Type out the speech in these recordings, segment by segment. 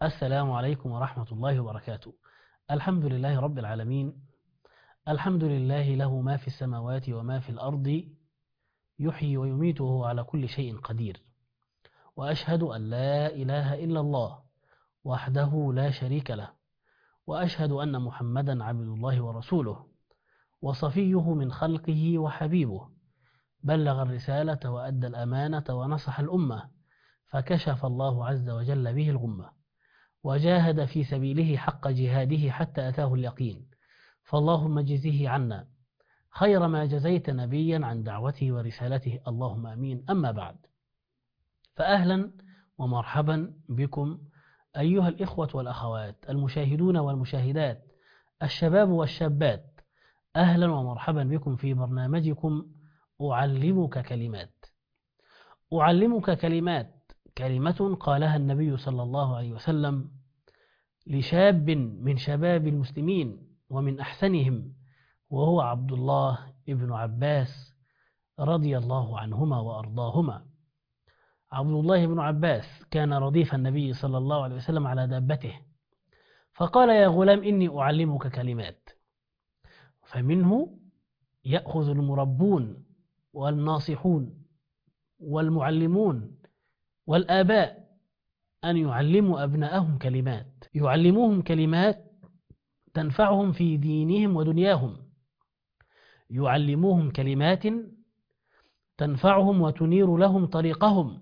السلام عليكم ورحمة الله وبركاته. الحمد لله رب العالمين، الحمد لله له ما في السماوات وما في الأرض، يحيي ويميت وهو على كل شيء قدير. وأشهد أن لا إله إلا الله وحده لا شريك له، وأشهد أن محمدا عبد الله ورسوله وصفيه من خلقه وحبيبه، بلغ الرسالة وأدى الأمانة ونصح الأمة، فكشف الله عز وجل به الغمة، وجاهد في سبيله حق جهاده حتى أتاه اليقين. فاللهم اجزه عنا خير ما جزيت نبيا عن دعوته ورسالته، اللهم أمين. أما بعد، فأهلا ومرحبا بكم أيها الإخوة والأخوات المشاهدون والمشاهدات، الشباب والشابات، أهلا ومرحبا بكم في برنامجكم أعلمك كلمات. أعلمك كلمات، كلمة قالها النبي صلى الله عليه وسلم لشاب من شباب المسلمين ومن أحسنهم، وهو عبد الله ابن عباس رضي الله عنهما وأرضاهما. عبد الله بن عباس كان رديف النبي صلى الله عليه وسلم على دابته، فقال: يا غلام إني أعلمك كلمات. فمنه يأخذ المربون والناصحون والمعلمون والآباء أن يعلموا أبنائهم كلمات، يعلموهم كلمات تنفعهم في دينهم ودنياهم، يعلموهم كلمات تنفعهم وتنير لهم طريقهم.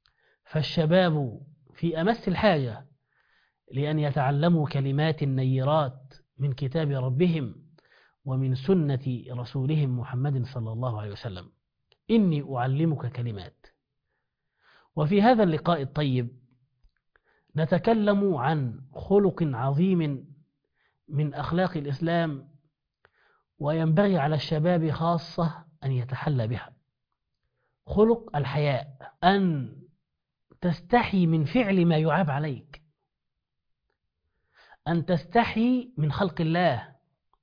فالشباب في أمس الحاجة لأن يتعلموا كلمات نيرات من كتاب ربهم ومن سنة رسولهم محمد صلى الله عليه وسلم. إني أعلمك كلمات. وفي هذا اللقاء الطيب نتكلم عن خلق عظيم من أخلاق الإسلام، وينبغي على الشباب خاصة أن يتحلى بها. خلق الحياء، أن تستحي من فعل ما يعاب عليك، أن تستحي من خلق الله،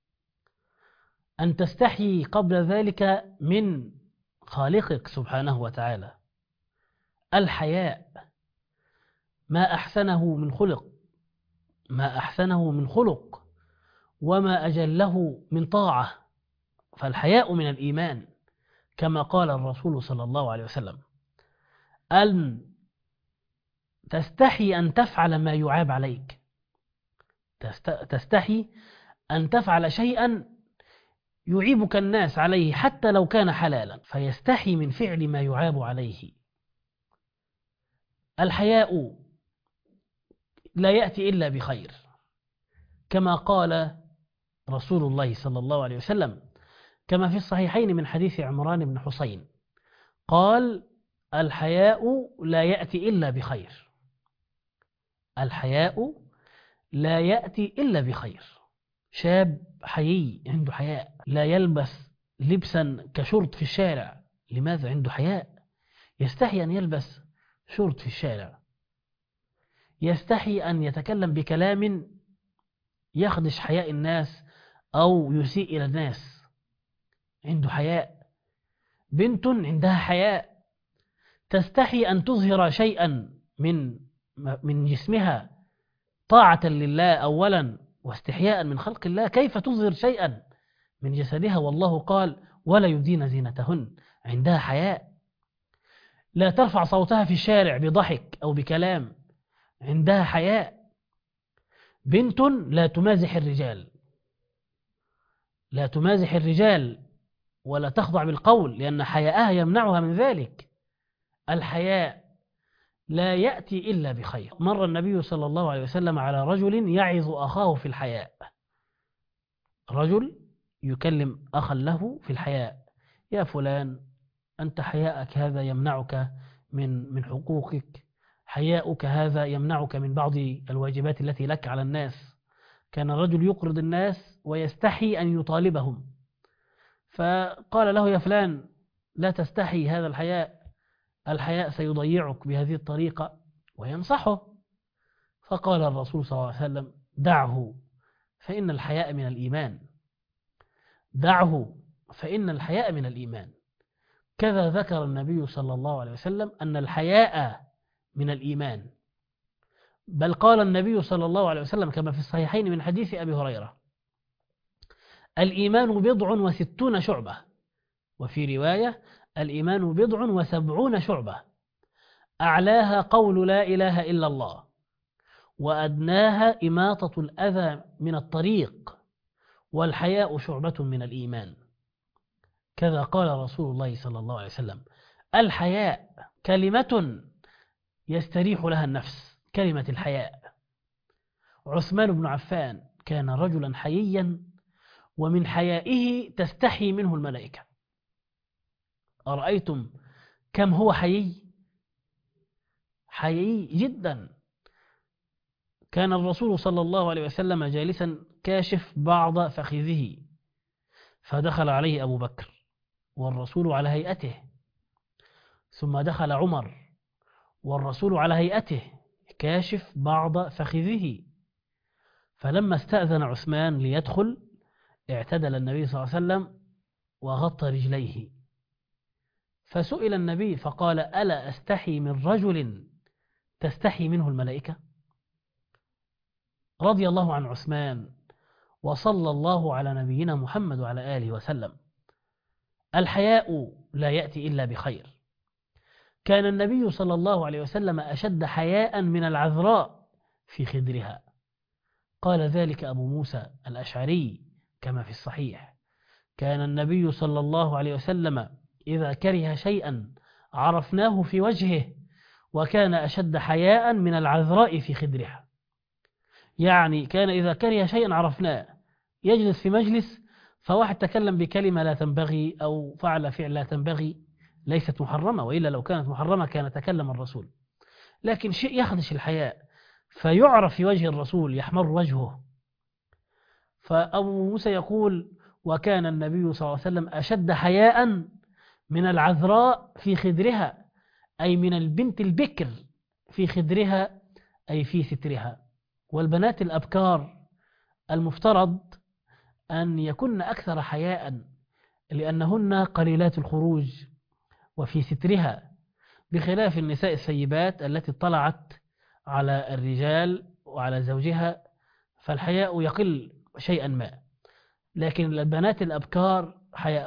أن تستحي قبل ذلك من خالقك سبحانه وتعالى. الحياء ما أحسنه من خلق، ما أحسنه من خلق، وما أجله من طاعة. فالحياء من الإيمان، كما قال الرسول صلى الله عليه وسلم: أن تستحي أن تفعل ما يعاب عليك، تستحي أن تفعل شيئا يعيبك الناس عليه حتى لو كان حلالا، فيستحي من فعل ما يعاب عليه. الحياء لا يأتي إلا بخير، كما قال رسول الله صلى الله عليه وسلم، كما في الصحيحين من حديث عمران بن حسين قال: الحياء لا يأتي إلا بخير. الحياء لا يأتي إلا بخير. شاب حيي عنده حياء، لا يلبس لبسا كشرط في الشارع. لماذا؟ عنده حياء، يستحي أن يلبس شرط في الشارع، يستحي أن يتكلم بكلام يخدش حياء الناس أو يسيء إلى الناس. عنده حياء. بنت عندها حياء، تستحي أن تظهر شيئا من جسمها طاعة لله أولا واستحياء من خلق الله. كيف تظهر شيئا من جسدها والله قال: ولا يبدين زينتهن؟ عندها حياء. لا ترفع صوتها في الشارع بضحك أو بكلام، عندها حياء. بنت لا تمازح الرجال، لا تمازح الرجال ولا تخضع بالقول، لأن حياءها يمنعها من ذلك. الحياء لا يأتي إلا بخير. مر النبي صلى الله عليه وسلم على رجل يعظ أخاه في الحياء، رجل يكلم أخا له في الحياء: يا فلان، أنت حياءك هذا يمنعك من حقوقك، حياؤك هذا يمنعك من بعض الواجبات التي لك على الناس. كان الرجل يقرض الناس ويستحي أن يطالبهم، فقال له: يا فلان، لا تستحي، هذا الحياء سيضيعك بهذه الطريقة، وينصحه. فقال الرسول صلى الله عليه وسلم: دعه فإن الحياء من الإيمان، دعه فإن الحياء من الإيمان. كذا ذكر النبي صلى الله عليه وسلم أن الحياء من الإيمان. بل قال النبي صلى الله عليه وسلم كما في الصحيحين من حديث أبي هريرة: الإيمان 60 شعبة، وفي رواية: الإيمان 70 شعبة، أعلاها قول لا إله إلا الله، وأدناها إماطة الأذى من الطريق، والحياء شعبة من الإيمان. كذا قال رسول الله صلى الله عليه وسلم. الحياء كلمة يستريح لها النفس، كلمة الحياء. عثمان بن عفان كان رجلا حييا، ومن حيائه تستحي منه الملائكة. أرأيتم كم هو حيي؟ حيي جدا. كان الرسول صلى الله عليه وسلم جالسا كاشف بعض فخذه، فدخل عليه أبو بكر والرسول على هيئته، ثم دخل عمر والرسول على هيئته كاشف بعض فخذه، فلما استأذن عثمان ليدخل اعتدل النبي صلى الله عليه وسلم وغطى رجليه، فسئل النبي فقال: ألا أستحي من رجل تستحي منه الملائكة؟ رضي الله عن عثمان، وصلى الله على نبينا محمد وعلى آله وسلم. الحياء لا يأتي إلا بخير. كان النبي صلى الله عليه وسلم أشد حياء من العذراء في خدرها. قال ذلك أبو موسى الأشعري كما في الصحيح: كان النبي صلى الله عليه وسلم إذا كره شيئا عرفناه في وجهه، وكان أشد حياء من العذراء في خدرها. يعني كان إذا كره شيئا عرفناه، يجلس في مجلس فواحد تكلم بكلمة لا تنبغي أو فعل فعل لا تنبغي، ليست محرمة، وإلا لو كانت محرمة كان تكلم الرسول، لكن شيء يخدش الحياء فيعرف في وجه الرسول يحمر وجهه. فأبو موسى يقول: وكان النبي صلى الله عليه وسلم أشد حياء من العذراء في خدرها، أي من البنت البكر في خدرها، أي في سترها. والبنات الأبكار المفترض أن يكن أكثر حياء، لأنهن قليلات الخروج وفي سترها، بخلاف النساء السيبات التي اطلعت على الرجال وعلى زوجها، فالحياء يقل شيئا ما. لكن البنات الأبكار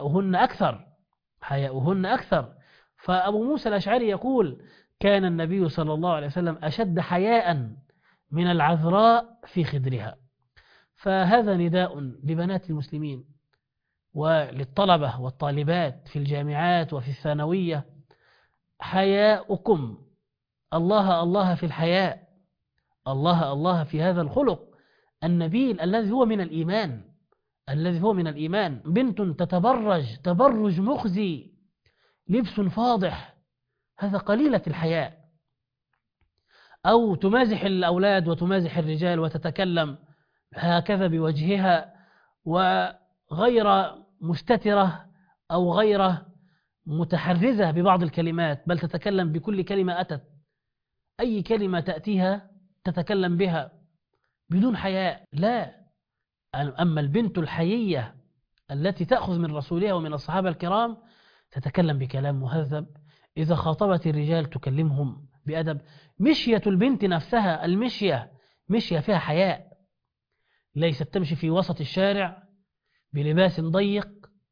حياؤهن أكثر. فأبو موسى الأشعري يقول: كان النبي صلى الله عليه وسلم أشد حياء من العذراء في خدرها. فهذا نداء لبنات المسلمين وللطلبة والطالبات في الجامعات وفي الثانوية: حياؤكم، الله الله في الحياء، الله الله في هذا الخلق النبيل الذي هو من الإيمان. بنت تتبرج تبرج مخزي، لبس فاضح، هذا قليلة الحياء. أو تمازح الأولاد وتمازح الرجال وتتكلم هكذا بوجهها، وغير مستترة أو غير متحرزة ببعض الكلمات، بل تتكلم بكل كلمة أتت، أي كلمة تأتيها تتكلم بها بدون حياء. لا، أما البنت الحيية التي تأخذ من رسولها ومن الصحابة الكرام تتكلم بكلام مهذب، إذا خاطبت الرجال تكلمهم بأدب. مشية البنت نفسها، مشية فيها حياء، ليست تمشي في وسط الشارع بلباس ضيق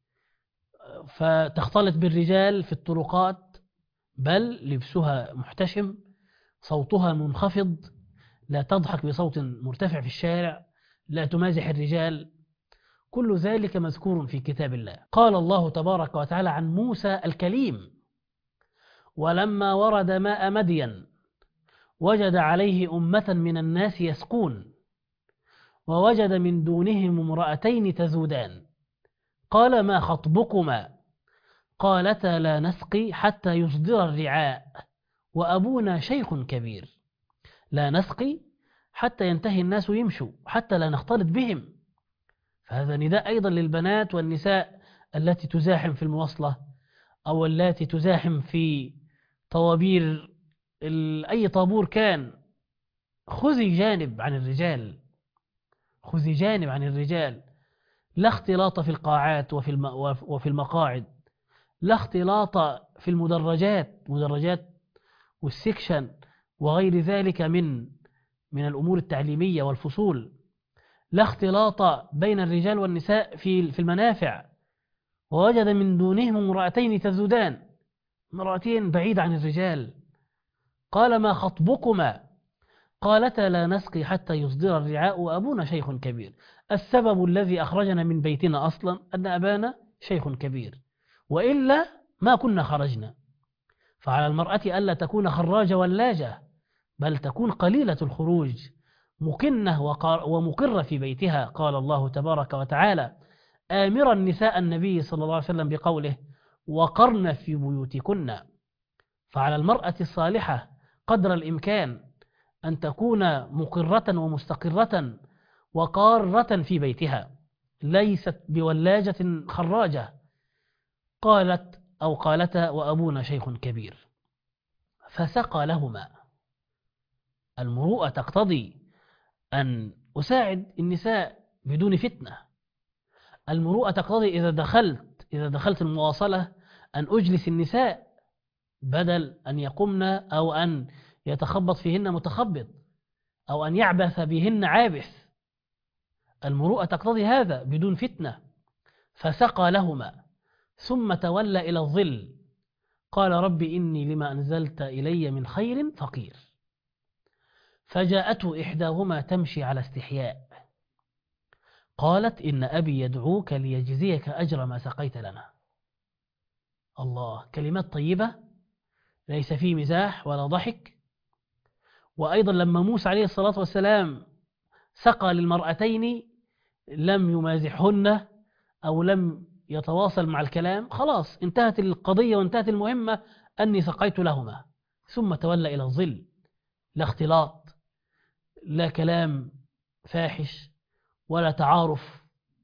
فتختلط بالرجال في الطرقات، بل لبسها محتشم، صوتها منخفض، لا تضحك بصوت مرتفع في الشارع، لا تمازح الرجال. كل ذلك مذكور في كتاب الله. قال الله تبارك وتعالى عن موسى الكليم: ولما ورد ماء مدين وجد عليه أمة من الناس يسقون، ووجد من دونهم امرأتين تذودان، قال ما خطبكما؟ قالتا لا نسقي حتى يصدر الرعاء، وأبونا شيخ كبير. لا نسقي حتى ينتهي الناس يمشوا، حتى لا نختلط بهم. فهذا نداء أيضا للبنات والنساء التي تزاحم في المواصلة، أو التي تزاحم في طوابير أي طابور كان. خذي جانب عن الرجال، لا اختلاط في القاعات وفي المقاعد، لا اختلاط في المدرجات والسكشن وغير ذلك من من الأمور التعليمية والفصول، لا اختلاط بين الرجال والنساء في المنافع، ووجد من دونهم امرأتين تذودان، امرأتين بعيدة عن الرجال. قال ما خطبكما؟ قالتا لا نسقي حتى يصدر الرعاء وأبونا شيخ كبير. السبب الذي أخرجنا من بيتنا أصلا أن أبانا شيخ كبير، وإلا ما كنا خرجنا. فعلى المرأة ألا تكون خراجة ولاجة، بل تكون قليلة الخروج، مكنة ومقرة في بيتها. قال الله تبارك وتعالى آمرا نساء النبي صلى الله عليه وسلم بقوله وقرن في بيوتكن. فعلى المرأة الصالحة قدر الإمكان أن تكون مقرة ومستقرة وقارة في بيتها، ليست بولاجة خراجة. قالت أو قالتا وأبونا شيخ كبير، فسقى لهما. المروءة تقتضي أن أساعد النساء بدون فتنة. المروءة تقتضي إذا دخلت المواصلة أن أجلس النساء بدل أن يقمن أو أن يتخبط فيهن متخبط أو أن يعبث بهن عابث. المروءة تقتضي هذا بدون فتنة. فسقى لهما ثم تولى إلى الظل، قال رب إني لما أنزلت إلي من خير فقير. فجاءته إحداهما تمشي على استحياء، قالت إن أبي يدعوك ليجزيك أجر ما سقيت لنا. الله، كلمات طيبة ليس فيه مزاح ولا ضحك. وأيضا لما موسى عليه الصلاة والسلام سقى للمرأتين لم يمازحهن أو لم يتواصل مع الكلام، خلاص انتهت القضية وانتهت المهمة أني سقيت لهما. ثم تولى إلى الظل، لا اختلاط، لا كلام فاحش، ولا تعارف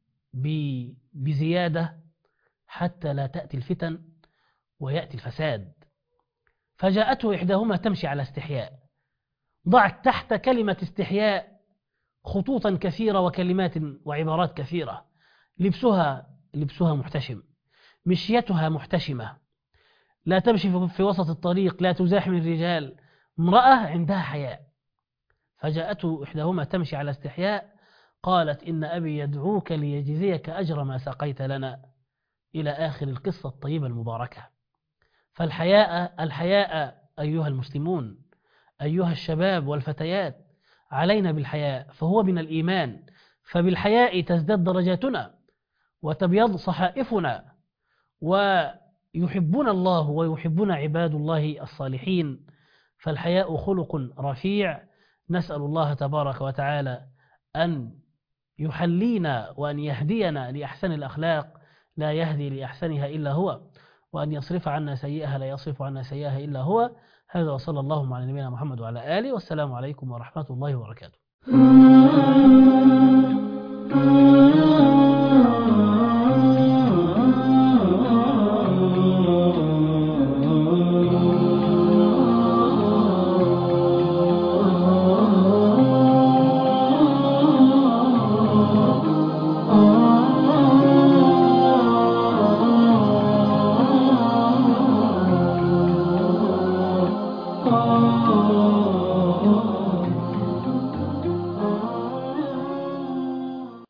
بزيادة حتى لا تأتي الفتن ويأتي الفساد. فجاءته إحداهما تمشي على استحياء. ضعت تحت كلمة استحياء خطوطا كثيرة وكلمات وعبارات كثيرة. لبسها محتشم، مشيتها محتشمة، لا تمشي في وسط الطريق، لا تزاحم الرجال، امرأة عندها حياء. فجاءته إحداهما تمشي على استحياء، قالت إن أبي يدعوك ليجزيك أجر ما سقيت لنا، إلى آخر القصة الطيبة المباركة. الحياء أيها المسلمون، أيها الشباب والفتيات، علينا بالحياء، فهو من الإيمان. فبالحياء تزداد درجاتنا وتبيض صحائفنا، ويحبون الله ويحبون عباد الله الصالحين. فالحياء خلق رفيع، نسأل الله تبارك وتعالى أن يحلينا وأن يهدينا لأحسن الأخلاق، لا يهدي لأحسنها إلا هو، وأن يصرف عنا سيئها لا يصرف عنا سيئها إلا هو. هذا وصلى الله على نبينا محمد وعلى آله، والسلام عليكم ورحمة الله وبركاته.